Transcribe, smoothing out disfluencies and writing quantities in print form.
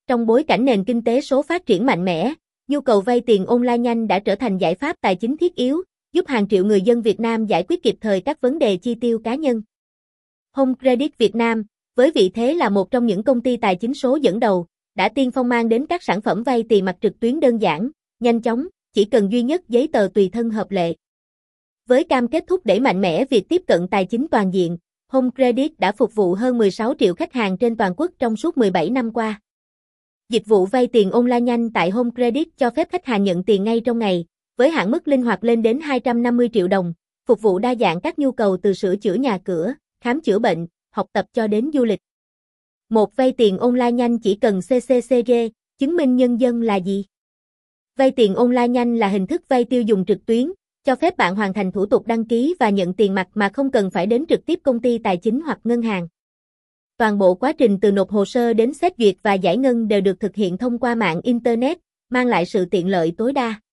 Trong bối cảnh nền kinh tế số phát triển mạnh mẽ, nhu cầu vay tiền online nhanh đã trở thành giải pháp tài chính thiết yếu, giúp hàng triệu người dân Việt Nam giải quyết kịp thời các vấn đề chi tiêu cá nhân. Home Credit Việt Nam, với vị thế là một trong những công ty tài chính số dẫn đầu, đã tiên phong mang đến các sản phẩm vay tiền mặt trực tuyến đơn giản, nhanh chóng, chỉ cần duy nhất giấy tờ tùy thân hợp lệ. Với cam kết thúc đẩy mạnh mẽ việc tiếp cận tài chính toàn diện, Home Credit đã phục vụ hơn 16 triệu khách hàng trên toàn quốc trong suốt 17 năm qua. Dịch vụ vay tiền online nhanh tại Home Credit cho phép khách hàng nhận tiền ngay trong ngày, với hạn mức linh hoạt lên đến 250 triệu đồng, phục vụ đa dạng các nhu cầu từ sửa chữa nhà cửa, khám chữa bệnh, học tập cho đến du lịch. Một vay tiền online nhanh chỉ cần CCCG, chứng minh nhân dân là gì? Vay tiền online nhanh là hình thức vay tiêu dùng trực tuyến, cho phép bạn hoàn thành thủ tục đăng ký và nhận tiền mặt mà không cần phải đến trực tiếp công ty tài chính hoặc ngân hàng. Toàn bộ quá trình từ nộp hồ sơ đến xét duyệt và giải ngân đều được thực hiện thông qua mạng Internet, mang lại sự tiện lợi tối đa.